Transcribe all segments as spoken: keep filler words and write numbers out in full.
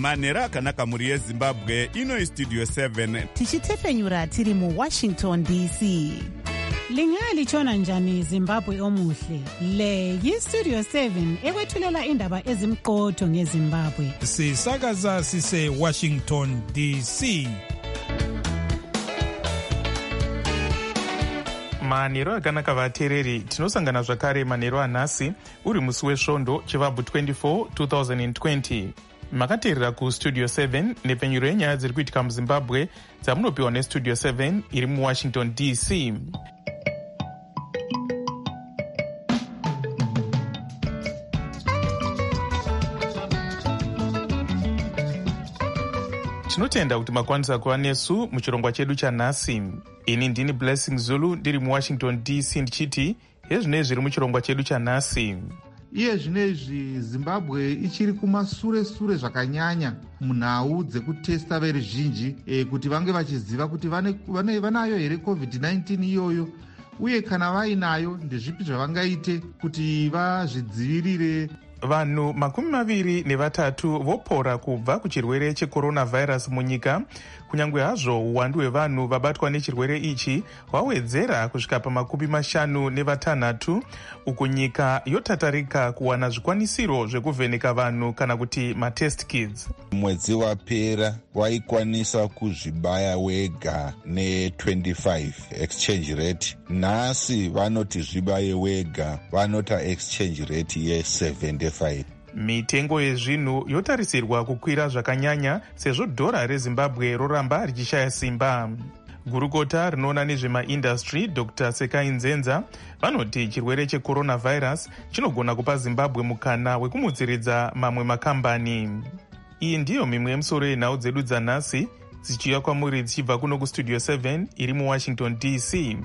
manhero akanaka mhuri yezimbabwe. Ino istudio seven tichitefenyura tiri muwashington D C. Lingalitshona njani Zimbabwe omuhle? Le yistudio seven ekwethulela indaba ezimqotho ngeZimbabwe. Sisakaza sise Washington D C. manhero akanaka vateereri, tinosangana zvakare manhero anhasi uri musi wesvondo chivabvu twenty-four two thousand twenty. Makateerera kustudio seven nepfenyuro yenyaya dziri kuitika muzimbabwe dzamunopiwa nestudio seven iri muwashington D C. Tinotenda kuti makwanisa kuva nesu muchirongwa chedu chanhasi. Ini ndini Blessing Zulu ndiri muwashington D C ndichiti hezvinei zviri muchirongwa chedu chanhasi. Iye zvinezvi Zimbabwe ichiri kumasure-sure zvakanyanya munhau dzekutesta veruzhinji e, kuti vange vachiziva kuti vane, vane, vanayo here covid nineteen iyoyo, uye kana vainayo ndezvipi zvavangaite kuti vazvidzivirire. Vanhu makumi maviri nevatatu vopora kubva kuchirwere checoronavirus munyika, kunyange hazvo uwandu hwevanhu vabatwa nechirwere ichi hwawedzera kusvika pamakumi mashanu nevatanhatu, uku nyika yotatarika kuwana zvikwanisiro zvekuvheneka vanhu kana kuti matest kits. Mwedzi wapera waikwanisa kuzvibaya wega ne twenty-five exchange rate. Nhasi vanoti zvibaye wega, vanota exchange rate ye seventy-five. Mitengo yezvinhu yotarisirwa kukwira zvakanyanya sezvo dhora reZimbabwe roramba richishaya simba. Gurukota rinoona nezvemaindastry Doctor Sekai Nzenza vanoti chirwere checoronavirus chinogona kupa Zimbabwe mukana wekumutsiridza mamwe makambani. Iyi ndiyo mimwe yemusoro yenhau dzedu dzanhasi dzichiuya kwamuri dzichibva kuno kustudio seven iri muwashington D C.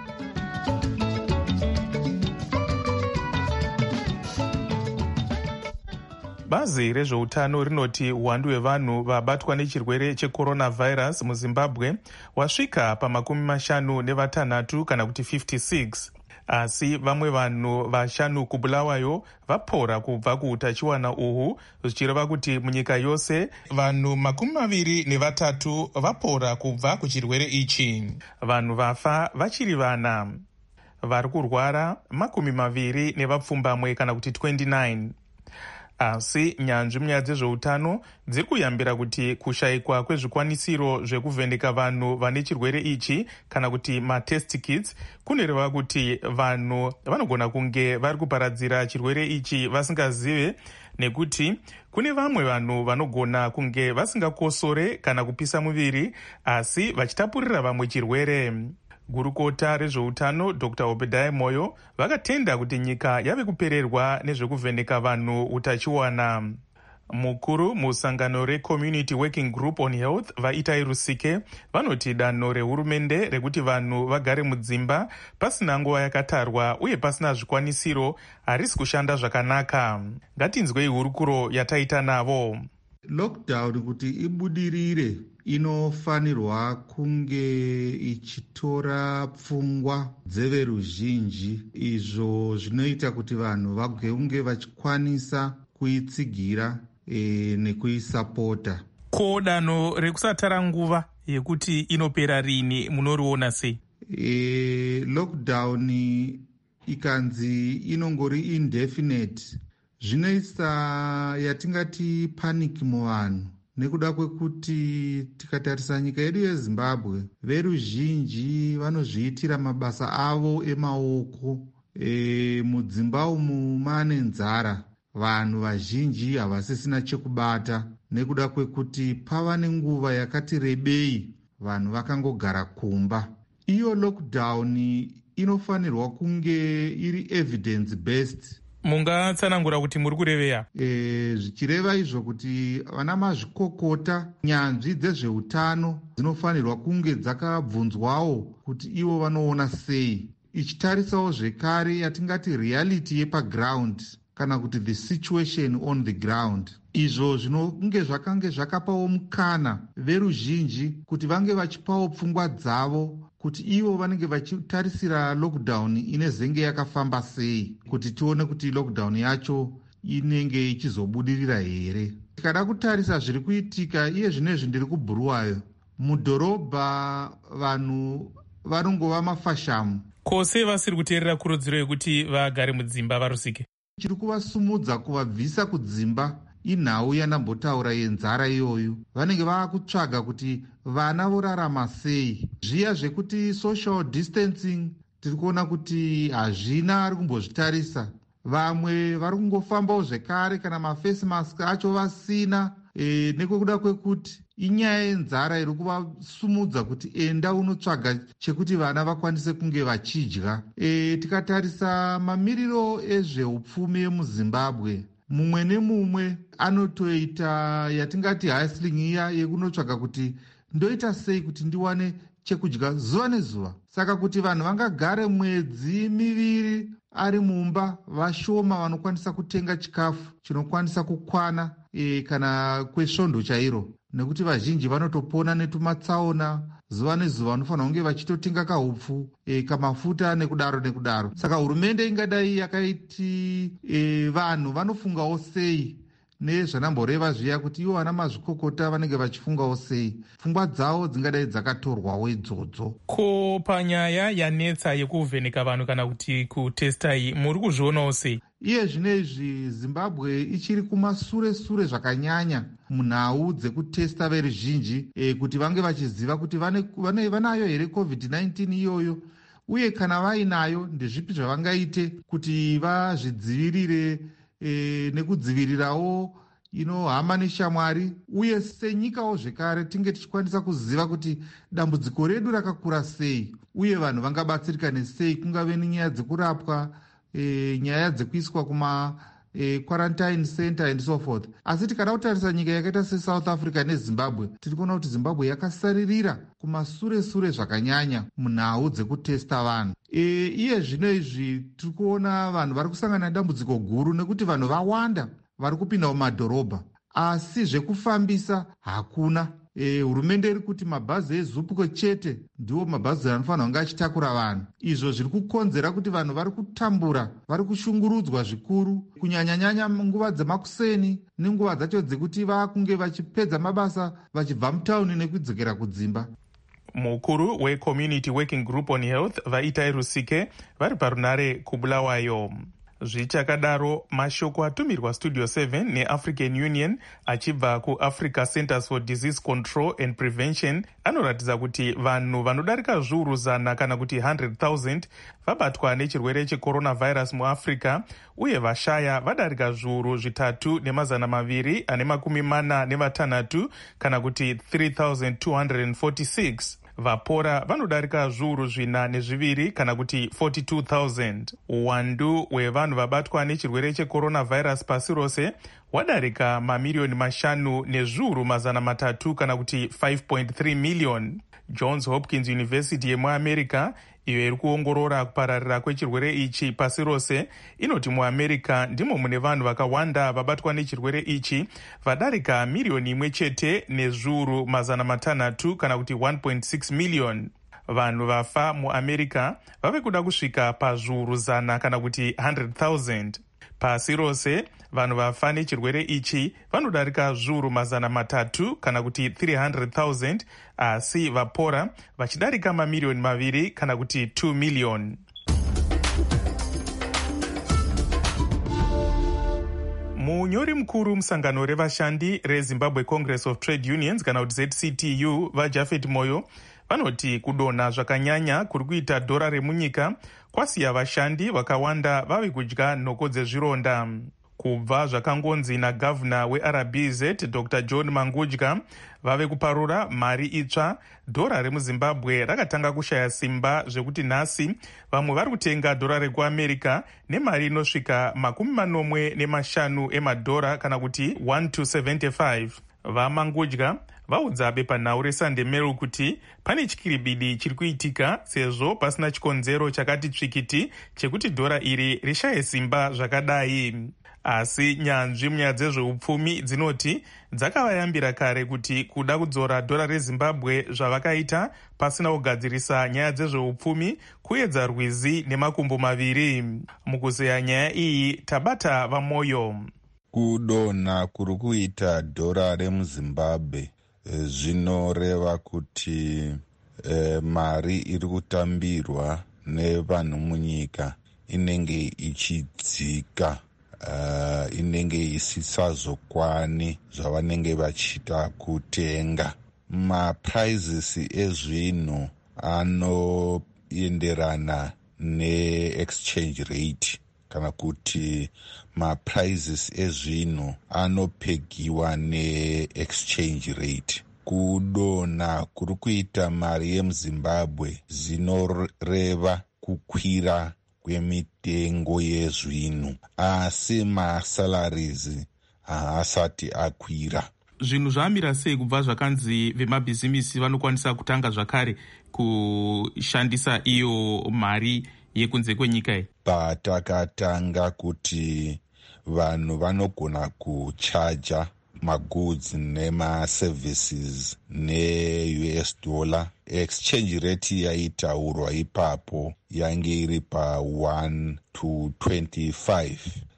Bazi rezveutano rinoti uwandu hwevanhu vabatwa nechirwere checoronavirus muZimbabwe wasvika pamakumi mashanu nevatanhatu kana kuti fifty-six. Asi vamwe vanhu vashanu kubulawayo vapora kubva kuutachiwana uhu, zvichireva kuti munyika yose vanhu makumi maviri nevatatu vapora kubva kuchirwere ichi. Vanhu vafa vachiri vana. Vari kurwara makumi maviri nevapfumbamwe kana kuti twenty-nine. Asi nyanzvi munyaya dzezveutano dziri kuyambira kuti kushayikwa kwezvikwanisiro zvekuvheneka vanhu vane chirwere ichi kana kuti matest kits kunoreva kuti vanhu vanogona kunge vari kuparadzira chirwere ichi vasingazive, nekuti kune vamwe vanhu vanogona kunge vasingakosore kana kupisa muviri asi vachitapurira vamwe chirwere. Gurukota rezveutano Doctor Obadiah Moyo vakatenda kuti nyika yave kupererwa nezvekuvheneka vanhu utachiwana. Mukuru musangano reCommunity Working Group on Health Vaitai Rusike vanoti danho rehurumende rekuti vanhu vagare mudzimba pasina nguva yakatarwa uye pasina zvikwanisiro harisi kushanda zvakanaka. Ngatinzwei hurukuro yataita navo. Lockdown kuti ibudirire inofanirwa kunge ichitora pfungwa dzeveruzhinji, izvo zvinoita kuti vanhu vagonge vachikwanisa kuitsigira e, nekuisapota. Ko danho rekusatara nguva yekuti inopera rini munoriona sei? E, lockdown ikanzi inongori indefinite zvinoisa yatingati panic muvanhu, nekuda kwekuti tikatarisa nyika yedu yeZimbabwe veruzhinji vanozviitira mabasa avo emaoko. E, mudzimba umu mane nzara, vanhu vazhinji havasisina chekubata nekuda kwekuti pava nenguva yakati rebei vanhu vakangogara kumba. Iyo lockdown inofanirwa kunge iri evidence based. Mungatsanangura kuti muri kureveya? E, zvichireva izvo kuti vana mazvikokota, nyanzvi dzezveutano dzinofanirwa kunge dzakabvunzwawo kuti ivo vanoona sei, ichitarisawo zvekare yatingati reality yepaground kana kuti the situation on the ground. Izvo zvinonge zvakange zvakapawo mukana veruzhinji kuti vange vachipawo pfungwa dzavo kuti ivo vanenge vachitarisira lockdown inezenge yakafamba sei, kuti tione kuti lockdown yacho inenge ichizobudirira here. tikada kutarisa zviri kuitika iye zvinezvi ndiri kubhuruwayo mudhorobha, vanhu vanongova mafashamu. Ko sei vasiri kuteerera kurudziro yekuti vagare mudzimba varusike? Chiri kuvasumudza kuvabvisa kudzimba inhau yandambotaura yenzara iyoyo. Vanenge vaakutsvaga kuti vana vorarama sei. Zviya zvekuti social distancing tiri kuona kuti hazvina ari kumbozvitarisa. Vamwe vari kungofambawo zvekare kana mafesi mask acho vasina, e, nekuda kwekuti inyaya yenzara iri kuvasumudza kuti enda unotsvaga chekuti vana vakwanise kunge vachidya. E, tikatarisa mamiriro ezveupfumi emuzimbabwe, mumwe nemumwe anotoita yatingati hustling iya yekunotsvaga kuti ndoita sei kuti ndiwane chekudya zuva nezuva. Saka kuti vanhu vangagare mwedzi miviri ari mumba vashoma vanokwanisa kutenga chikafu chinokwanisa kukwana e, kana kwesvondo chairo, nekuti vazhinji vanotopona netumatsaona zuva nezuva, vanofanira kunge vachitotenga kahupfu e, kamafuta nekudaro nekudaro. Saka hurumende ingadai yakaiti e, vanhu vanofungawo sei nezvanamboreva zviya kuti ivo vana mazvikokota vanenge vachifungawo sei, pfungwa dzavo dzingadai dzakatorwawo idzodzo. Ko panyaya yanetsa yekuvheneka vanhu kana kuti kutestai muri kuzvionawo sei? Iye zvinezvi Zimbabwe ichiri kumasure sure zvakanyanya munhau dzekutesta veruzhinji e, kuti vange vachiziva kuti vane, vane, vanayo here covid nineteen iyoyo, uye kana vainayo ndezvipi zvavangaite kuti vazvidzivirire e, nekudzivirirawo ino hama neshamwari, uye senyikawo zvekare tinge tichikwanisa kuziva kuti dambudziko redu rakakura sei uye vanhu vangabatsirika nesei, kungave nenyaya dzekurapwa, e, nyaya dzekuiswa kuma e, quarantine center and so forth. Asi tikada kutarisa nyika yakaita seSouth Africa neZimbabwe, tiri kuona kuti Zimbabwe yakasaririra kumasure sure zvakanyanya munhau dzekutesta vanhu. E, iye zvino izvi tiri kuona vanhu vari kusangana nedambudziko guru nekuti vanhu vawanda vari kupinda mumadhorobha, asi zvekufambisa hakuna. E, hurumende iri kuti mabhazi eZupco chete ndiwo mabhazi anofanira kunge achitakura vanhu. Izvo zviri kukonzera kuti vanhu vari kutambura, vari kushungurudzwa zvikuru, kunyanyanyanya nguva dzemakuseni nenguva dzacho dzekuti vakunge vachipedza mabasa vachibva mutauni nekudzokera kudzimba. Mukuru weCommunity Working Group on Health Vaitai Rusike vari parunare kuBulawayo. Zvichakadaro, mashoko atumirwa Studio seven neAfrican Union achibva kuAfrica Centers for Disease Control and Prevention anoratidza kuti vanhu vanodarika zviuru zana kana kuti one hundred thousand vabatwa nechirwere checoronavirus muAfrica, uye vashaya vadarika zviuru zvitatu nemazana maviri ane makumi mana nevatanhatu kana kuti three thousand two hundred forty-six. Vapora vanodarika zviuru zvina nezviviri kana kuti forty-two thousand. Uwandu hwevanhu vabatwa nechirwere checoronavirus pasi rose wadarika mamirioni mashanu nezviuru mazana matatu kana kuti five point three million. Johns Hopkins University yemuamerica iyo iri kuongorora kupararira kwechirwere ichi pasi rose inoti muamerica ndimo mune vanhu vakawanda vabatwa nechirwere ichi, vadarika milioni imwe chete nezviuru mazana matanhatu kana kuti one point six million. Vanhu vafa muamerica vave kuda kusvika pazviuru zana kana kuti one hundred thousand. Pasi rose vanhu vafa nechirwere ichi vanodarika zviuru mazana matatu kana kuti three hundred thousand, asi vapora vachidarika mamirioni maviri kana kuti two million. Munyori mukuru musangano revashandi reZimbabwe Congress of Trade Unions kana kuti Z C T U vaJafet Moyo vanoti kudonha zvakanyanya kuri kuita dhora remunyika kwasiya vashandi vakawanda vave kudya nhoko dzezvironda. Kubva zvakangonzi nagavhuna weR B Z Doctor John Mangudya vave kuparura mari itsva, dhora remuZimbabwe rakatanga kushaya simba zvekuti nhasi vamwe vari kutenga dhora rekuamerica nemari inosvika makumi manomwe nemashanu emadhora kana kuti one to seventy-five. VaMangudya vaudza bepanhau reSunday Mail kuti pane chikiribidi chiri kuitika sezvo pasina chikonzero chakati tsvikiti chekuti dhora iri rishaye simba zvakadai. Asi nyanzvi munyaya dzezveupfumi dzinoti dzakavayambira kare kuti kuda kudzora dhora reZimbabwe zvavakaita pasina kugadzirisa nyaya dzezveupfumi kuedza rwizi nemakumbo maviri. Mukuzeya nyaya iyi tabata vaMoyo. kudonha kuri kuita dhora remuzimbabwe zvinoreva kuti eh, mari iri kutambirwa nevanhu munyika inenge ichidzika, uh, inenge isisazokwani zvavanenge vachida kutenga. Maprizes ezvinhu anoenderana ne-exchange rate, kana kuti maprizes ezvinhu anopegiwa ne-exchange rate. Kudonha kuri kuita mari yemuzimbabwe zinoreva kukwira kwemitengo yezvinhu, asi masalaries haasati akwira. Zvinhu zvamira sei kubva zvakanzi vemabhizimisi vanokwanisa kutanga zvakare kushandisa iyo mari yekunze kwenyika iyi? Patakatanga kuti vanhu vanogona kuchaja magoods nemaservices ne-U S dollar, exchange rate yaitaurwa ipapo yange iri pa one to twenty-five,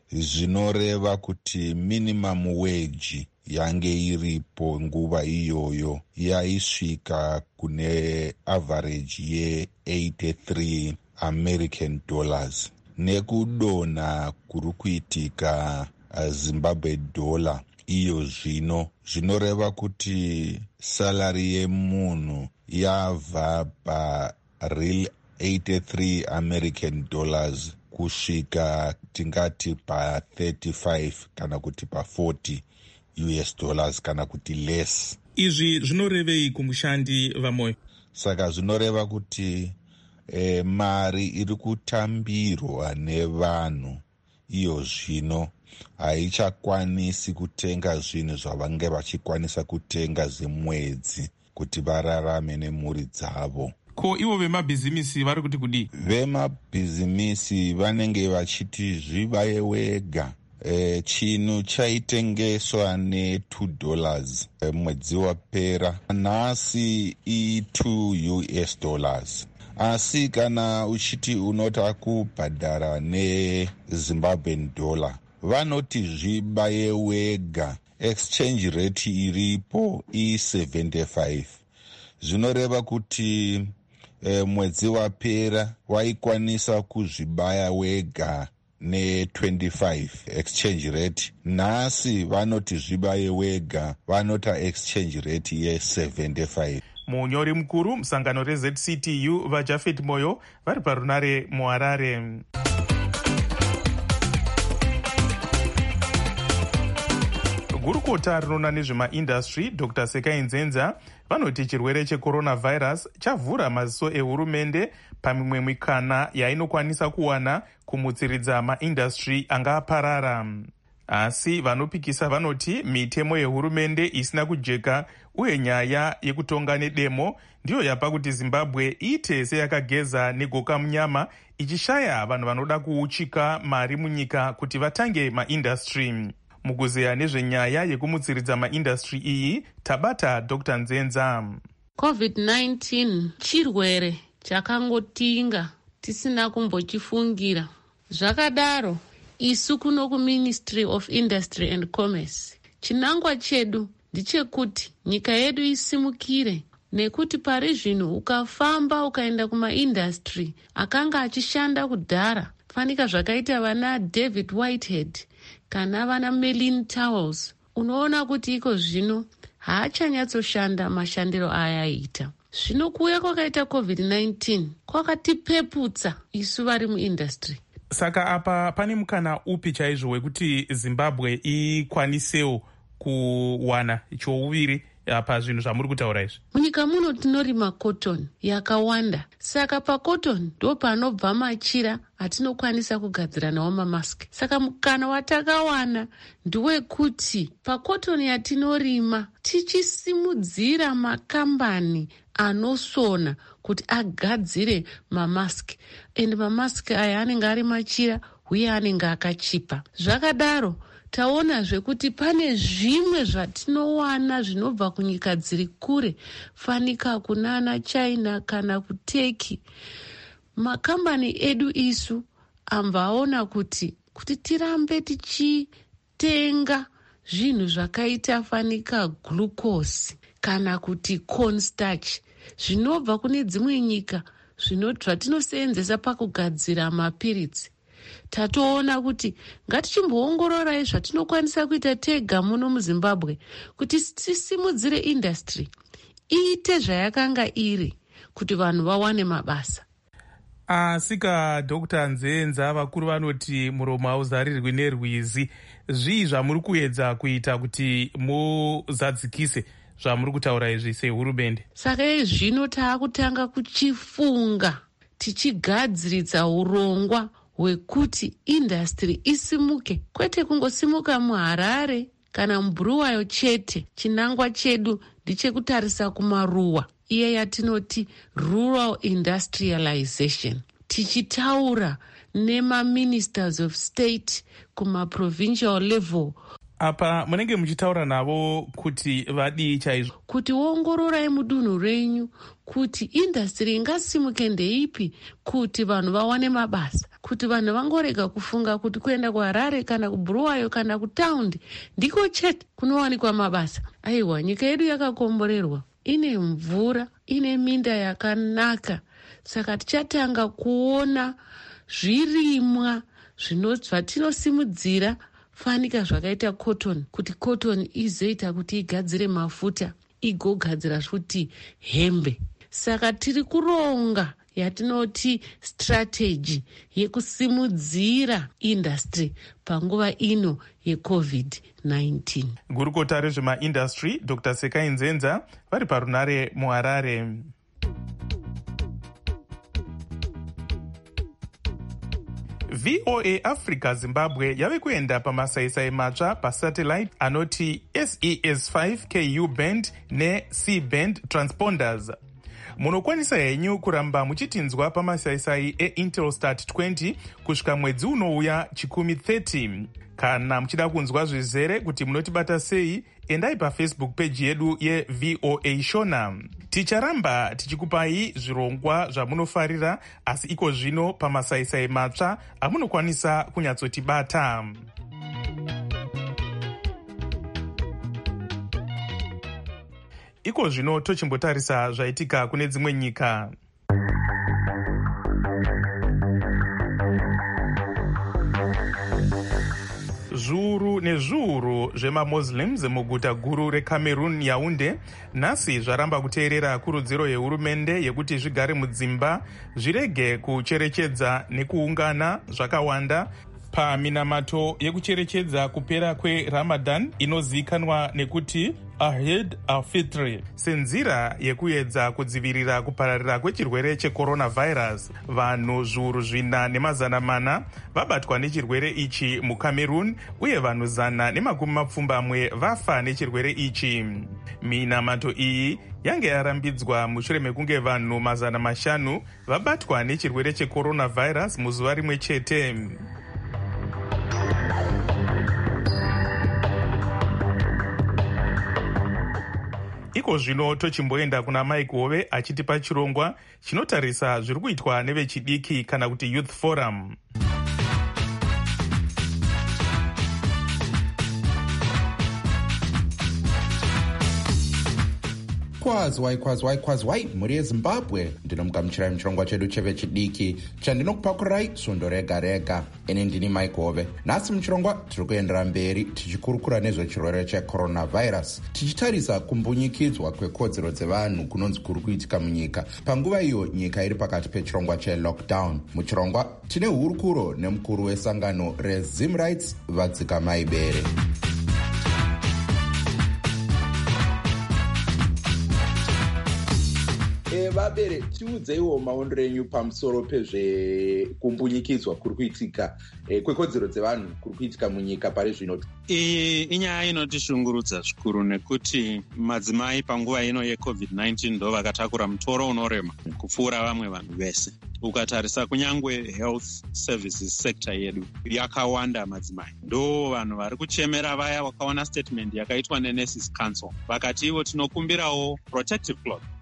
zvinoreva kuti minimum wage yange iripo nguva iyoyo yaisvika kune average ye eighty-three American dollars. Nekudonha kuri kuitika Zimbabwe dollar iyo zvino zvinoreva kuti salary yemunhu yabva pa real eighty-three American dollars kusvika tingati pa thirty-five kana kuti pa forty U S dollars kana kuti less. Izvi zvinorevei kumushandi vamoyo? Saka zvinoreva kuti eh, mari iri kutambirwa nevanhu iyo zvino haichakwanisi kutenga zvinhu zvavange vachikwanisa kutenga zvemwedzi kuti vararame nemhuri dzavo. Ko ivo vemabhizimisi vari kuti kudii? Vemabhizimisi vanenge vachiti zvibaye wega. E, chinhu chaitengeswa ne-two dollars e, mwedzi wapera, nhasi i-two U S dollars. Asi kana uchiti unota kubhadhara ne-Zimbabwean dollar, vanoti zvibaye wega. Exchange rate iripo i-seventy-five. Zvinoreva kuti e, mwedzi wapera waikwanisa kuzvibaya wega ne-twenty-five exchange rate. Nhasi vanoti zvibaye wega, vanota exchange rate ye-seventy-five. Munyori mukuru musangano re-Z C T U vaJafet Moyo vari parunare muHarare. Gurukota rinoona nezvemaindastry Doctor Sekai Nzenza vanoti chirwere checoronavirus chavhura maziso ehurumende pamimwe mikana yainokwanisa kuwana kumutsiridza maindastry anga aparara. Asi vanopikisa vanoti mitemo yehurumende isina kujeka uye nyaya yekutonga nedemo ndiyo yapa kuti Zimbabwe iite seyakageza negoka munyama, ichishaya vanhu vanoda kuuchika mari munyika kuti vatange maindastry. Mukuzeya nezvenyaya yekumutsiridza maindastry iyi tabata Doctor Nzenza. covid nineteen chirwere chakangotinga tisina kumbochifungira. Zvakadaro isu kuno kuMinistry of Industry and Commerce chinangwa chedu ndichekuti nyika yedu isimukire, nekuti pari zvino ukafamba ukaenda kumaindastry akanga achishanda kudhara, fanika zvakaita vana David Whitehead kana vana Melin Towels, unoona kuti iko zvino haachanyatsoshanda mashandiro ayaita. Zvino kuuya kwakaita covid nineteen kwakatipeputsa isu vari muindastry. Saka apa pane mukana upi chaizvo wekuti Zimbabwe ikwanisewo kuwana chouviri pazvinhu zvamuri kutaura izvi? Munyika muno tinorima cotton yakawanda, saka pacotton ndo panobva machira atinokwanisa kugadzira nawo mamask. Saka mukana watakawana ndewekuti pacotton yatinorima tichisimudzira makambani anosona kuti agadzire mamask, and mamask aya anenge ari machira uye anenge akachipa. Zvakadaro taona zvekuti pane zvimwe zvatinowana zvinobva kunyika dziri kure, fanika kunana China kana kuTurkey. Makambani edu isu ambaona kuti kuti tirambe tichi kutenga zvinhu zvakaita fanika glucose kana kuti cornstarch zvinobva kune dzimwe nyika zvatinoseenzesa pakugadzira mapiritsi. Tatoona kuti ngatichimboongororai zvatinokwanisa kuita tega muno muZimbabwe kuti tisimudzire industry iite zvayakanga iri kuti vanhu vawane mabasa. Asika Dr Nzenza, vakuru vanoti muromo hauzarirwi nerwizi. Zvii zvamuri kuedza kuita kuti muzadzikise zvamuri kutaura izvi sehurumende? Saka zvino taakutanga kuchifunga tichigadziridza urongwa hwekuti industry isimuke, kwete kungosimuka muHarare kana muBulawayo chete. Chinangwa chedu ndichekutarisa kumaruwa, iye yatinoti rural industrialization, tichitaura nema-ministers of state kuma-provincial level. Apa munenge muchitaura navo kuti vadii chaizvo? Kuti waongororai mudunhu renyu kuti industry ingasimuke ndeipi kuti vanhu vawane mabasa, kuti vanhu vangorega kufunga kuti kuenda kuHarare kana kuBulawayo kana kutaundi ndiko chete kunowanikwa mabasa. Aiwa, nyika yedu yakakomborerwa, ine mvura, ine minda yakanaka. Saka tichatanga kuona zvirimwa zvatinosimudzira fanika zvakaita cotton, kuti cotton izoita kuti igadzire mafuta, igogadzira futi hembe. Saka tiri kuronga yatinoti strategy yekusimudzira industry panguva ino yecovid nineteen. Gurukota rezvemaindustry Dr Sekai Nzenza vari parunare muHarare. V O A Africa Zimbabwe yave kuenda pamasaisai matsva pasatellite anoti S E S five K U band ne-C band transponders. Munokwanisa henyu kuramba muchitinzwa pamasaisai eIntelsat twenty kusvika mwedzi unouya chikumi thirty. Kana muchida kunzwa zvizere kuti munotibata sei, endai paFacebook page yedu yeV O A Shona. Ticharamba tichikupai zvirongwa zvamunofarira, asi iko zvino pamasaisai matsva amunokwanisa kunyatsotibata. Iko zvino tochimbotarisa zvaitika kune dzimwe nyika. Zviuru nezviuru zvemaMuslims muguta guru reCameroon Yaounde nhasi zvaramba kuteerera kurudziro yehurumende yekuti zvigare mudzimba, zvirege kucherechedza nekuungana zvakawanda paminamato yekucherechedza kupera kweRamadan inozivikanwa nekuti Eid al-Fitr, senzira yekuedza kudzivirira kupararira kwechirwere checoronavirus. Vanhu zviuru zvina nemazana mana vabatwa nechirwere ichi muCameroon, uye vanhu zana nemakumi mapfumbamwe vafa nechirwere ichi. Minamato iyi yange yarambidzwa mushure mekunge vanhu mazana mashanu vabatwa nechirwere checoronavirus muzuva rimwe chete. Iko zvino tochimboenda kuna Mike Hove achitipa chirongwa chinotarisa zviri kuitwa nevechidiki kana kuti Youth Forum. Kwazwai kwazwai kwazwai mhuri yeZimbabwe, ndinomugamuchirai muchirongwa chedu chevechidiki chandinokupakurai svondo rega rega. Ini ndini Mike Hove. Nhasi muchirongwa tiri kuendera mberi tichikurukura nezvechirwere checoronavirus, tichitarisa kumbunyikidzwa kwekodzero dzevanhu kunonzi kuri kuitika munyika panguva iyo nyika iri pakati pechirongwa chelockdown. Muchirongwa tine hurukuro nemukuru wesangano reZimrights Vadzika Maibere. Vabere, tiudzeiwo maondero enyu pamusoro pezvekumbunyikidzwa kuri kuitika kwekodzero dzevanhu kuri kuitika munyika pari zvino. Iyi inyaya inotishungurudza zvikuru nekuti madzimai panguva ino yecovid nineteen ndo vakatakura mutoro unorema kupfuura vamwe vanhu vese. Ukatarisa kunyangwe health services sector yedu yakawanda madzimai, ndo vanhu vari kuchemera vaya. Wakaona statement yakaitwa neNurses Council vakati ivo tinokumbirawo protective cloth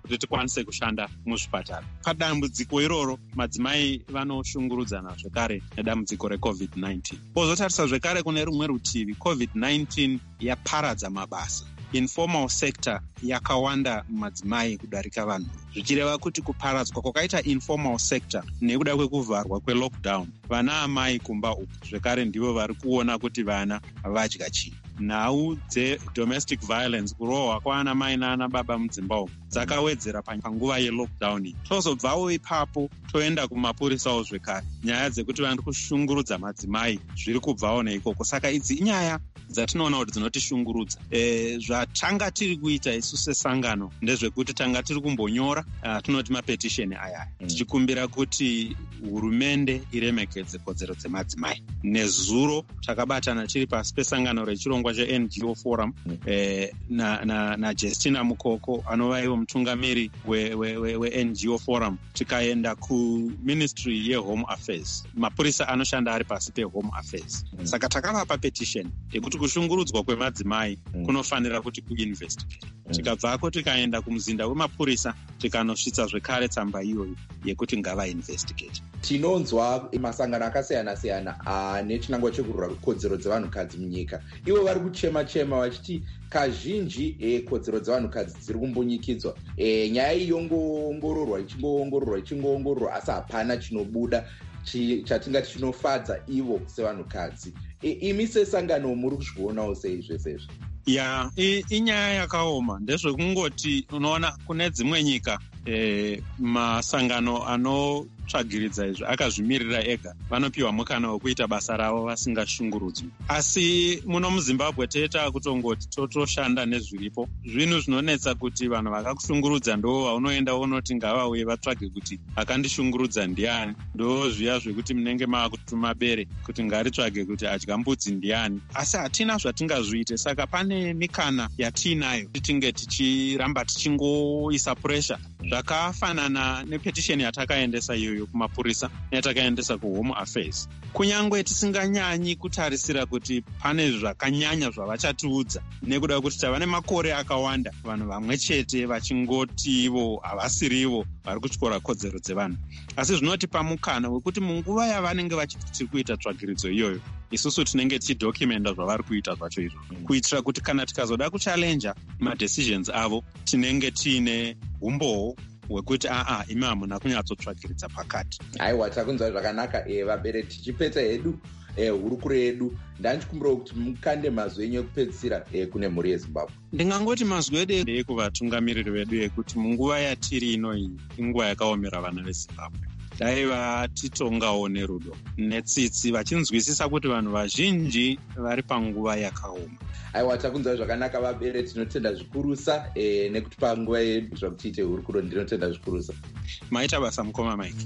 kuti tikwanise kushanda muzvipatara. Padambudziko iroro madzimai vanoshungurudzana zvekare nedambudziko recovid nineteen. Pozotarisa zvekare kune rumwe rutivi, covid nineteen yaparadza mabasa. Informal sector yakawanda madzimai kudarika vanhu, zvichireva kuti kuparadzwa kwakaita informal sector nekuda kwekuvharwa kwelockdown, vana amai kumba uku zvekare ndivo vari kuona kuti vana vadya chii. Nhau dzedomestic violence, kurohwa kwaana mai naana baba mudzimba umu, dzakawedzera panguva yelockdown. Tozobvawo ipapo toenda kumapurisawo zvekare. Nyaya dzekuti vari kushungurudza madzimai zviri kubvawo neikoko. Saka idzi inyaya dzatinoona kuti dzinotishungurudza. E, zvatanga tiri kuita isu sesangano ndezvekuti tanga tiri kumbonyora uh, tinoti mapetisheni aya mm. tichikumbira kuti hurumende iremekedze kodzero dzemadzimai. Nezuro takabatana tiri pasi pesangano rechirongwa che-N G O Forum mm. eh, na, na, na Justina Mukoko anova iwo mutungamiri we, we, we, we-N G O Forum, tikaenda kuministry ye-Home Affairs, mapurisa anoshanda ari pasi pe-Home Affairs mm. Saka takavapa petition yekuti kushungurudzwa kwemadzimai mm. kunofanira kuti kuinvestigate mm. Tikabvako tikaenda kumuzinda wemapurisa tikanosvitsa zvekare tsamba iyoyo yekuti ngavainvestigate. Tinonzwa masangano akasiyana-siyana ane chinangwa chekurwira kodzero dzevanhukadzi munyika. Ivo vari kuchema-chema vachiti kazhinji e, kodzero dzevanhukadzi dziri kumbunyikidzwa. E, nyaya iyongoongororwa ichingoongororwa ichingoongororwa asi hapana chinobuda chatingati chinofadza ivo sevanhukadzi. E, imi sesangano muri kuzvionawo sei zvesezvo? Ya, inyaya yakaoma. Ndezvekungoti unoona kune dzimwe nyika e, masangano anotsvagiridza izvo akazvimirira ega vanopiwa mukana wekuita basa ravo vasingashungurudzwi. Asi muno muZimbabwe toita kutongoti totoshanda nezviripo. Zvinhu zvinonetsa kuti vanhu vakakushungurudza ndo vaunoenda unoti ngavauye vatsvage kuti akandishungurudza ndiani. Ndo zviya zvekuti munenge maakutuma bere kuti ngaritsvage kuti adya mbudzi ndiani. Asi hatina zvatingazviite. Saka pane mikana yatinayo tinge tichiramba tichingoisa pressure, zvakafanana nepetisheni yatakaendesa iyoyo kumapurisa yatakaendesa kuHome Affairs. Kunyangwe tisinganyanyi kutarisira kuti pane zvakanyanya zvavachatiudza, nekuda kuti tava nemakore akawanda vanhu vamwe chete vachingoti ivo havasirivo vari kutyora kodzero dzevanhu. Asi zvinotipa mukana wekuti munguva yavanenge vachiti kuita tsvagiridzo iyoyo, isusu tinenge tichidhokimenda zvavari kuita zvacho izvo, kuitira kuti kana tikazoda kuchallenja madecisions avo tinenge tiine umbowo wekuti aa imi hamuna kunyatsotsvagiridza pakati. Aiwa, takunzwa zvakanaka. E, vabere tichipedza hedu e, hurukuro yedu, ndanchikumbira kuti mukande mazwi enyu ekupedzisira e, kune mhuri yeZimbabwe. Ndingangoti mazwi edu ekuvatungamiriri vedu yekuti munguva yatiri ino iyi inguva yakaomera vana veZimbabwe. Dai vatitongawo nerudo netsitsi vachinzwisisa kuti vanhu vazhinji vari panguva yakaoma. Aiwa, takunzwa zvakanaka vabere, tinotenda zvikurusa e, nekuti panguva yedu zvakuti tiite hurukuro. Ndinotenda zvikurusa. Maita basa mukoma Mike.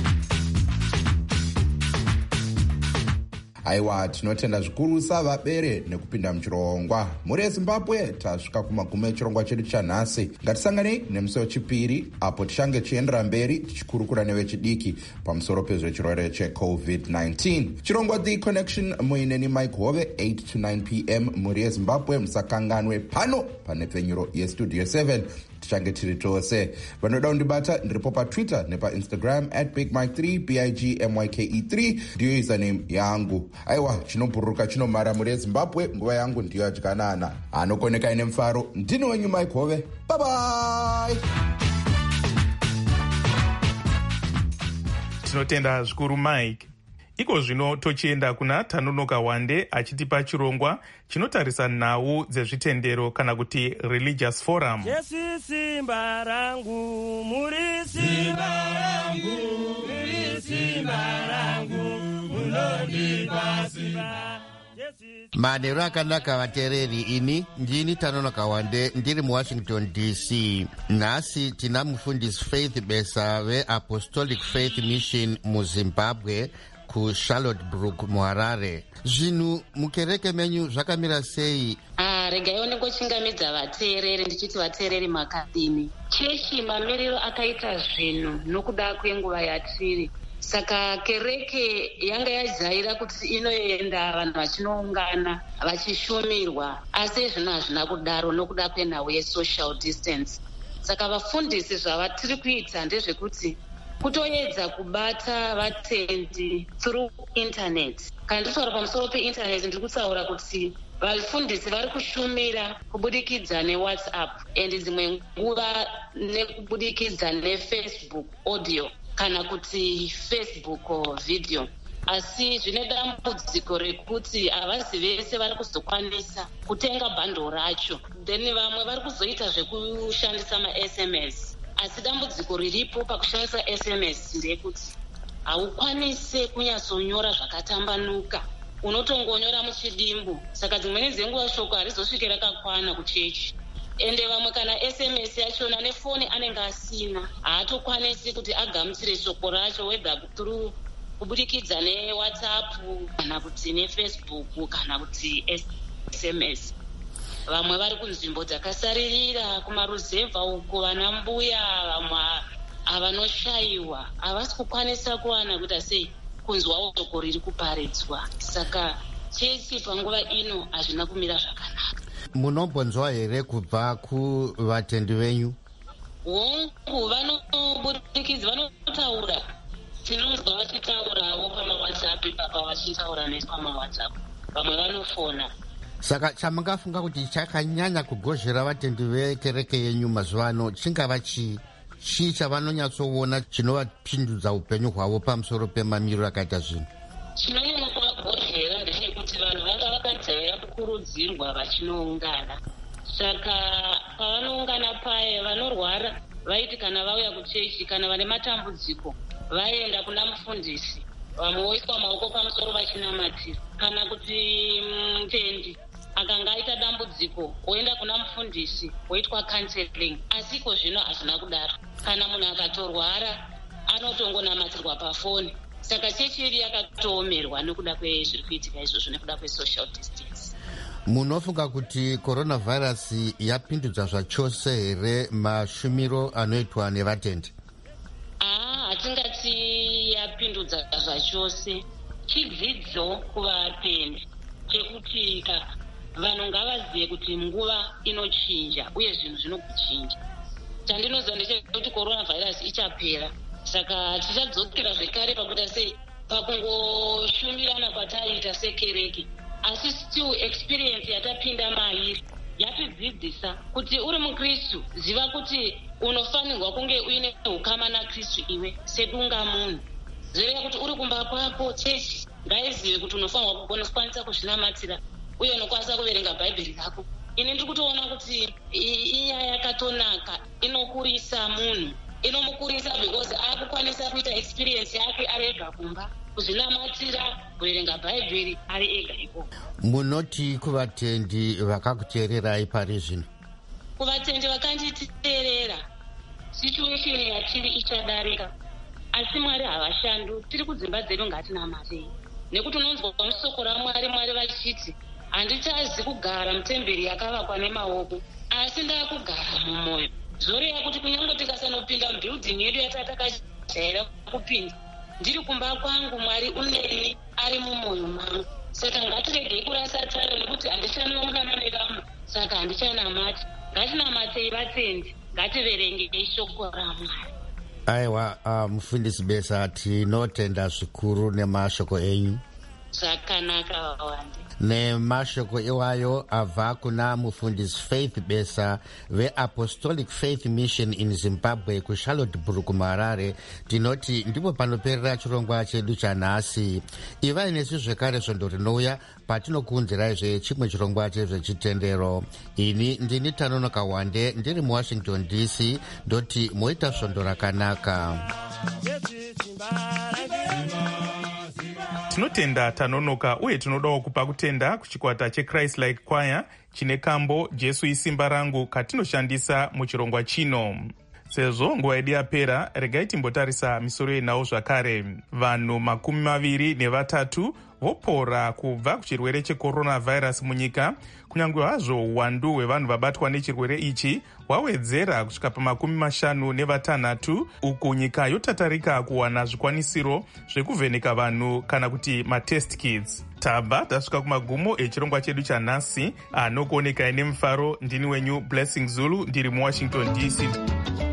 Aiwa, tinotenda zvikurusa vabere nekupinda muchirongwa. Muri yeZimbabwe tasvika kumagumo echirongwa chedu chanhasi. Ngatisanganei nemusi wechipiri apo tichange chiendera mberi tichikurukura nevechidiki pamusoro pezvechirwere checovid nineteen. Chirongwa The Connection muineni Mike Hove, eight to nine p m muri yeZimbabwe. Musakanganwe pano pane pfenyuro yestudio seven. Tichange tiri tose. Vanoda kundibata ndiripo paTwitter nepaInstagram at big mike three, b i g m y k e three ndiyo username yangu. Aiwa, chinobhururuka chinomara muri yeZimbabwe. Nguva yangu ndiyo yadyanana. Anokoneka ine mfaro, ndini wenyu Mike Hove. Bye bye. Tinotenda zvikuru Mike. Iko zvino tochienda kuna Tanonoka Wande achitipa chirongwa chinotarisa nhau dzezvitendero kana kuti religious forum. Jesu simba rangu, muri simba rangu, muri simba rangu, munondipa simba. Manero akanaka vateereri, ini ndini Tanonoka Wande ndiri muWashington D C. Nhasi tina mufundisi Faith Besa veApostolic Faith Mission muZimbabwe ku Charlottesburg muHarare. Zvinhu mukereke menyu zvakamira sei? Ah, regai ndingochingamidza vateereri ndichiti vateereri makadini. Chechi mamiriro akaita zvinhu nokuda kwenguva yatiri. Saka kereke yanga yajaira kuti inoenda vanhu vachinoungana vachishumirwa, asi zvinhu hazvina kudaro nokuda kwenhau yesocial distance. Saka vafundisi zvavatiri kuita ndezvekuti kutoedza kubata vatendi through internet. Kana nditaura pamusoro peinternet ndiri kutaura kuti vafundisi vari kushumira kubudikidza newhatsapp and dzimwe nguva nekubudikidza nefacebook audio kana kuti Facebook video. Asi zvine dambudziko rekuti havasi vese vari kuzokwanisa kutenga bhando racho, then vamwe vari kuzoita zvekushandisa ma-S M S. Asi dambudziko riripo pakushandisa S M S ndeyekuti haukwanise kunyatsonyora zvakatambanuka, unotongonyora muchidimbu. Saka dzimweni dzenguva shoko harizosvike rakakwana kuchechi. Ende vamwe kana S M S yachona nefoni anenge asina, haatokwanisi kuti agamuchire shoko racho whether through kubudikidza newhatsapp kana kuti nefacebook kana kuti S M S. Vamwe vari kunzvimbo dzakasaririra kumaruzevha uko, vana mbuya, vamwe avanoshayiwa havasi kukwanisa kuwana kuita sei kunzwawo shoko riri kuparidzwa. Saka chechi panguva ino hazvina kumira zvakanaka. Munombonzwa here kubva kuvatendi venyu? Hongu, vanobudikidza, vanotaura, tinonzwa vachitaurawo pamawhatsapp papa vachitaura nesu pamawhatsapp, vamwe vanofona. Saka chamungafunga kuti chakanyanya kugozhera vatendi vekereke yenyu mazuva ano chingava chii? Chii chavanonyatsoona chinovapindudza upenyu hwavo pamusoro pemamiriro akaita zvinhu? Chinonyanya kuvagozhera ndechekuti vanhu vanga vakajaira kukurudzirwa vachinoungana. Saka pavanoungana paye, vanorwara vaiti kana vauya kuchechi, kana vane matambudziko vaenda kuna mufundisi, vamwe voiswa maoko pamusoro vachinamatira. Kana kuti mutendi akanga aita dambudziko woenda kuna mufundisi woitwa counseling. Asi iko zvino hazvina kudaro. Kana munhu akatorwara anotongonamatirwa pafoni. Saka chechi iri yakatoomerwa nekuda kwezviri kuitika izvozvo, nekuda kwesocial distance. Munofunga kuti coronavirus yapindudza zvachose here mashumiro anoitwa nevatendi? Ah, hatingati yapindudza zvachose. Chidzidzo kuvatendi chekuti vanhu ngavazive kuti nguva inochinja uye zvinhu zvinokuchinja. Chandinoziva ndechekuti coronavirus ichapera. Saka tichadzokera zvekare pakuita sei pakungoshumirana kwataita sekereke. Asi still experience yatapinda mairi yatidzidzisa kuti uri mukristu ziva kuti unofanirwa kunge uine ukama naKristu iwe sedunga munhu. Zvoreva kuti uri kumba kwako, chechi ngaizive kuti unofanirwa kukwanisa kuzvinamatira uye unokwanisa kuverenga bhaibheri rako. Ini ndiri kutoona kuti iya yakatonaka, inokurisa munhu, inomukurisa because akukwanisa kuita experience yake ari ega kumba, kuzvinamatira, kuverenga bhaibheri ari ega ikoko. Munoti kuvatendi vakakuteererai pari zvino? Kuvatendi vakanditeerera, situation yatiri ichadarika. Asi Mwari havashandu, tiri kudzimba dzedu ngatinamatei. Nekuti unonzwa musoko raMwari, Mwari vachiti handichazi kugara mutemberi yakavakwa nemaoko, asi ndakugara mumwoyo. Zvoreva kuti kunyange tikasanopinda mubuilding yedu yatatakajaira kupinda, ndiri kumba kwangu Mwari uneni ari mumwoyo mangu. Saka ngatiregei kurasa tariro nekuti handichanongana nevamwe, saka handichanamati. Ngatinamatei vatendi, ngativerengei shoko raMwari. Aiwa, uh, mufundisi Besa, tinotenda zvikuru nemashoko enyu. Zvakanaka wawande. Nemashoko iwayo abva kuna mufundisi Faith Besa veApostolic Faith Mission in Zimbabwe kuCharlottesburg kuHarare. Tinoti ndipo panoperera chirongwa chedu chanhasi. Ivai nesu zvekare svondo rinouya patinokuunziraizve chimwe chirongwa chezvechitendero. Ini ndini Tanonoka Wande ndiri muWashington D C ndoti moita svondo rakanaka. Tinotenda Tanonoka uye tinodawo kupa kutenda kuchikwata cheChrist Like Choir chine kambo Jesu isimba rangu katinoshandisa muchirongwa chino. Sezvo nguva yedu yapera, regai timbotarisa misoro yenhau zvakare. Vanhu makumi maviri nevatatu vopora kubva kuchirwere checoronavirus munyika, kunyange hazvo uwandu hwevanhu vabatwa nechirwere ichi hwawedzera kusvika pamakumi mashanu nevatanhatu, uku nyika yotatarika kuwana zvikwanisiro zvekuvheneka vanhu kana kuti matest kits. Tabva tasvika kumagumo echirongwa chedu chanhasi, anokuonekai nemufaro. Ndini wenyu Blessing Zulu, ndiri muWashington D C.